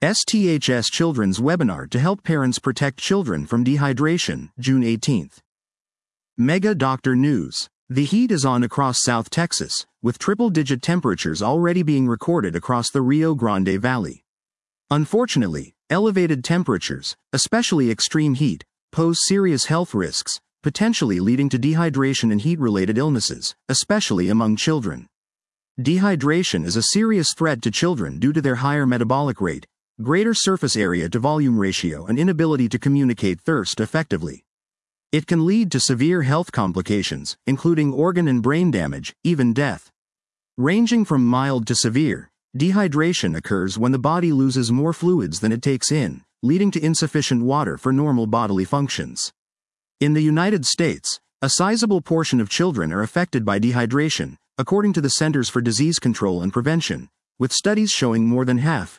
STHS Children's Webinar to Help Parents Protect Children from Dehydration, June 18. Mega Doctor News. The heat is on across South Texas, with triple-digit temperatures already being recorded across the Rio Grande Valley. Unfortunately, elevated temperatures, especially extreme heat, pose serious health risks, potentially leading to dehydration and heat-related illnesses, especially among children. Dehydration is a serious threat to children due to their higher metabolic rate, greater surface area to volume ratio, and inability to communicate thirst effectively. It can lead to severe health complications, including organ and brain damage, even death. Ranging from mild to severe, dehydration occurs when the body loses more fluids than it takes in, leading to insufficient water for normal bodily functions. In the United States, a sizable portion of children are affected by dehydration, according to the Centers for Disease Control and Prevention, with studies showing more than half,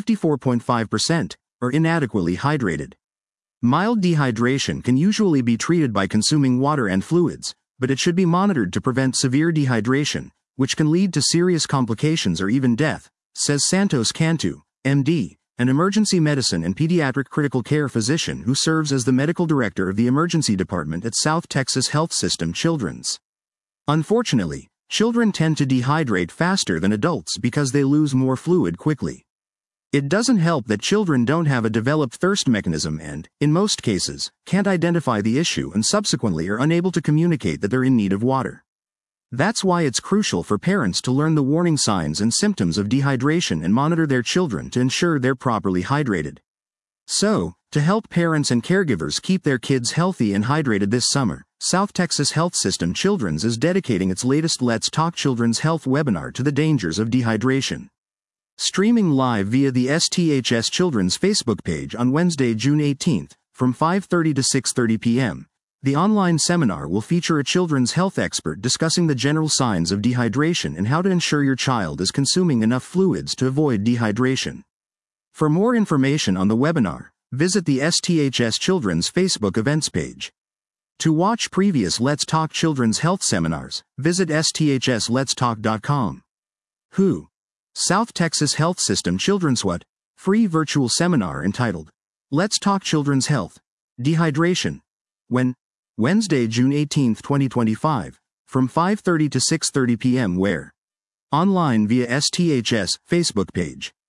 54.5%, are inadequately hydrated. Mild dehydration can usually be treated by consuming water and fluids, but it should be monitored to prevent severe dehydration, which can lead to serious complications or even death, says Santos Cantu, MD, an emergency medicine and pediatric critical care physician who serves as the medical director of the emergency department at South Texas Health System Children's. Unfortunately, children tend to dehydrate faster than adults because they lose more fluid quickly. It doesn't help that children don't have a developed thirst mechanism and, in most cases, can't identify the issue and subsequently are unable to communicate that they're in need of water. That's why it's crucial for parents to learn the warning signs and symptoms of dehydration and monitor their children to ensure they're properly hydrated. So, to help parents and caregivers keep their kids healthy and hydrated this summer, South Texas Health System Children's is dedicating its latest Let's Talk Children's Health webinar to the dangers of dehydration. Streaming live via the STHS Children's Facebook page on Wednesday, June 18, from 5:30 to 6:30 p.m., the online seminar will feature a children's health expert discussing the general signs of dehydration and how to ensure your child is consuming enough fluids to avoid dehydration. For more information on the webinar, visit the STHS Children's Facebook events page. To watch previous Let's Talk Children's Health seminars, visit sthsletstalk.com. Who? South Texas Health System Children's What? Free virtual seminar entitled, Let's Talk Children's Health, Dehydration. When? Wednesday, June 18, 2025, from 5:30 to 6:30 p.m. Where? Online via STHS Facebook page.